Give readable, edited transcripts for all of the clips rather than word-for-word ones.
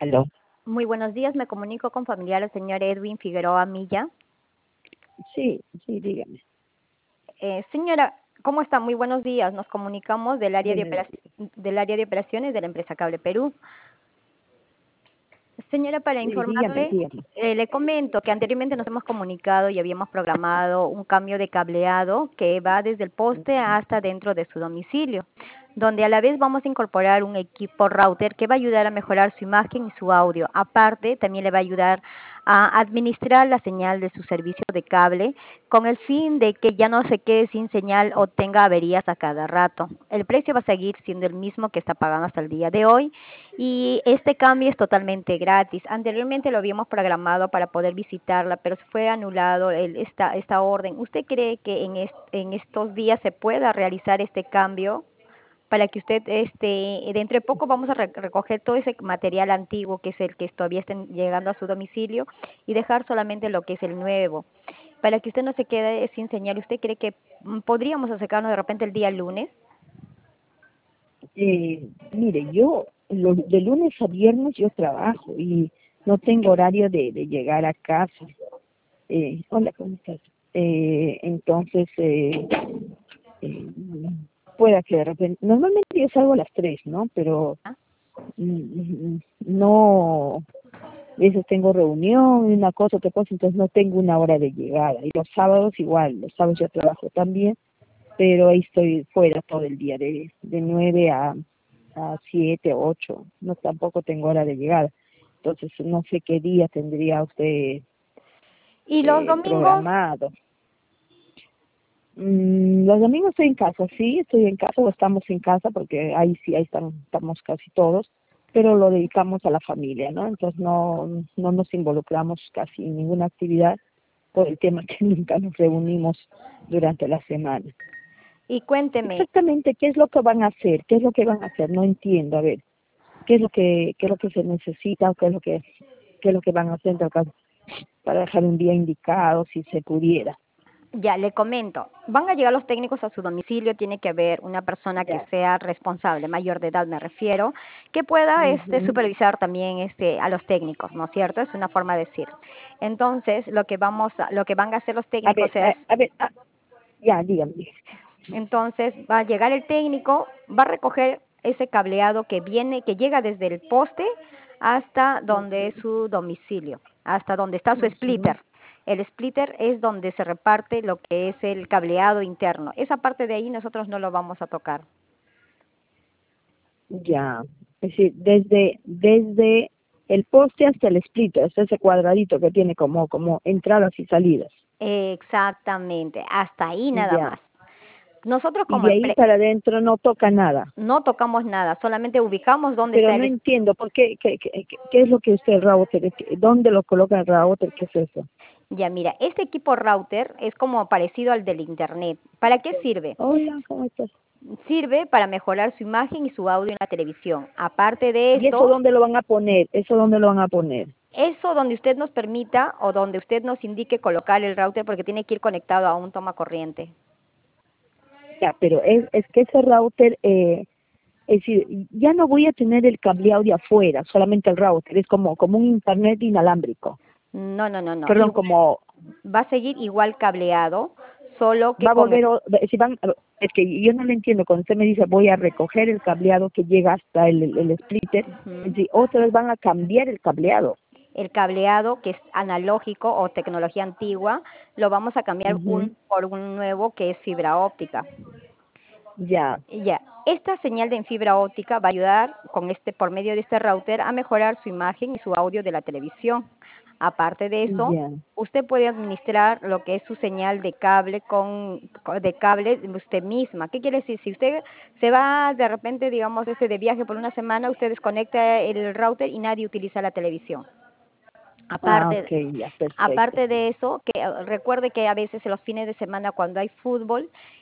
Aló. Muy buenos días, me comunico con familiar del señor Edwin Figueroa Milla. Sí, sí, dígame. Señora, ¿cómo está? Muy buenos días. Nos comunicamos Buenos días. del área de operaciones de la empresa Cable Perú. Señora, para Sí, dígame, informarle, dígame. le comento que anteriormente nos hemos comunicado y habíamos programado un cambio de cableado que va desde el poste hasta dentro de su domicilio, donde a la vez vamos a incorporar un equipo router que va a ayudar a mejorar su imagen y su audio. Aparte, también le va a ayudar a administrar la señal de su servicio de cable con el fin de que ya no se quede sin señal o tenga averías a cada rato. El precio va a seguir siendo el mismo que está pagando hasta el día de hoy y este cambio es totalmente gratis. Anteriormente lo habíamos programado para poder visitarla, pero se fue anulado esta orden. ¿Usted cree que en estos días se pueda realizar este cambio? Para que usted, dentro de poco vamos a recoger todo ese material antiguo que es el que todavía estén llegando a su domicilio y dejar solamente lo que es el nuevo. Para que usted no se quede sin señal, ¿usted cree que podríamos acercarnos de repente el día lunes? Mire, yo de lunes a viernes yo trabajo y no tengo horario de llegar a casa. Hola, ¿cómo estás? Entonces, eh, pueda que de repente, normalmente yo salgo a las 3, ¿no? Pero ¿Ah? no, a veces tengo reunión, una cosa, otra cosa, entonces no tengo una hora de llegada. Y los sábados igual, los sábados yo trabajo también, pero ahí estoy fuera todo el día, de 9 a 7, 8, no tampoco tengo hora de llegada. Entonces no sé qué día tendría usted Y los domingos, programado. Los domingos estoy en casa, sí, estoy en casa o estamos en casa porque ahí sí, estamos casi todos, pero lo dedicamos a la familia, ¿no? Entonces no nos involucramos casi en ninguna actividad por el tema que nunca nos reunimos durante la semana. y cuénteme, Exactamente, ¿qué es lo que van a hacer? ¿Qué es lo que van a hacer? No entiendo, a ver, ¿qué es lo que se necesita o qué es lo que van a hacer en todo caso para dejar un día indicado si se pudiera? ya le comento, van a llegar los técnicos a su domicilio, tiene que haber una persona que Ya. sea responsable, mayor de edad me refiero, que pueda Ujú. supervisar también a los técnicos, ¿no es cierto? Es una forma de decir. Entonces, lo que van a hacer los A ver, técnicos es, a ver, ya, dígame, dígame. entonces va a llegar el técnico, va a recoger ese cableado que viene, que llega desde el poste hasta donde es Ujú, su domicilio, hasta donde está su ujú. splitter. El splitter es donde se reparte lo que es el cableado interno. Esa parte de ahí nosotros no lo vamos a tocar. Ya, es decir, desde el poste hasta el splitter, es ese cuadradito que tiene como entradas y salidas. Exactamente, hasta ahí nada Ya, más. Nosotros y como de ahí para adentro no toca nada. no tocamos nada, solamente ubicamos dónde Pero está no el. entiendo, ¿por qué es lo que usted, el router? ¿Dónde lo coloca el router? ¿Qué es eso? Ya mira, este equipo router es como parecido al del internet. ¿Para qué sirve? Hola, ¿cómo estás? Sirve para mejorar su imagen y su audio en la televisión. Aparte de ¿Y eso eso, dónde lo van a poner? ¿Eso dónde lo van a poner? eso donde usted nos permita o donde usted nos indique colocar el router porque tiene que ir conectado a un toma corriente. Ya, pero es que ese router, es decir, ya no voy a tener el cableado de afuera, solamente el router, es como un internet inalámbrico. No, no, no, no. Perdón, como Va a seguir igual cableado, solo que va a con. volver, si van, es que yo no lo entiendo, cuando usted me dice voy a recoger el cableado que llega hasta el splitter, es Ujú. decir, otra vez van a cambiar el cableado. El cableado que es analógico o tecnología antigua, lo vamos a cambiar Ujú. por un nuevo que es fibra óptica. Ya, Ya, esta señal de fibra óptica va a ayudar por medio de este router a mejorar su imagen y su audio de la televisión. Aparte de eso, ya. usted puede administrar lo que es su señal de cable de cable usted misma. ¿Qué quiere decir? Si usted se va de repente, digamos, de viaje por una semana, usted desconecta el router y nadie utiliza la televisión. Ah, Aparte, ok, ya, perfecto. aparte de eso, que recuerde que a veces en los fines de semana cuando hay fútbol,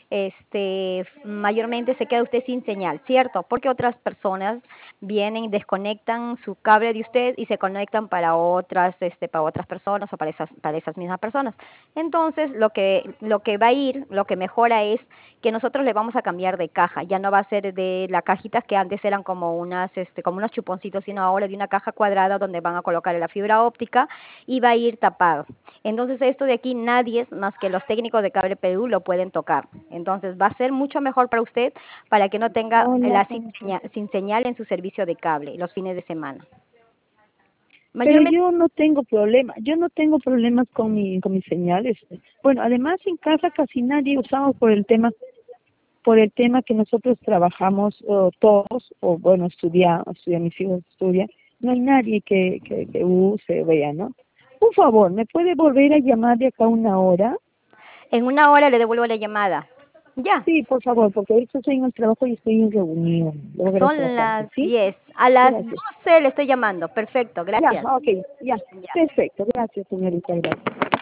mayormente se queda usted sin señal, ¿cierto? Porque otras personas vienen, desconectan su cable de usted y se conectan para otras personas o para esas mismas personas. Entonces, lo que va a ir, lo que mejora es que nosotros le vamos a cambiar de caja. Ya no va a ser de la cajita que antes eran como como unos chuponcitos, sino ahora de una caja cuadrada donde van a colocar la fibra óptica y va a ir tapado. Entonces, esto de aquí nadie más que los técnicos de Cable Perú lo pueden tocar. Entonces, va a ser mucho mejor para usted para que no tenga Hola, la Juanita. sin señal en su servicio de cable los fines de semana. Pero Mayormente, yo no tengo problema, yo no tengo problemas con mis señales. Bueno, además en casa casi nadie usamos por el tema que nosotros trabajamos todos, o bueno, estudian, mis hijos estudian, no hay nadie que use, vea, ¿no? Un favor, ¿me puede volver a llamar de acá a una hora? en una hora le devuelvo la llamada. Ya, Sí, por favor, porque ahorita estoy en el trabajo y estoy en reunión. Luego gracias son bastante, las ¿sí? 10. A las Gracias. 12 le estoy llamando. Perfecto, Ya, gracias. ok, ya. Ya. Perfecto, gracias, señorita, gracias.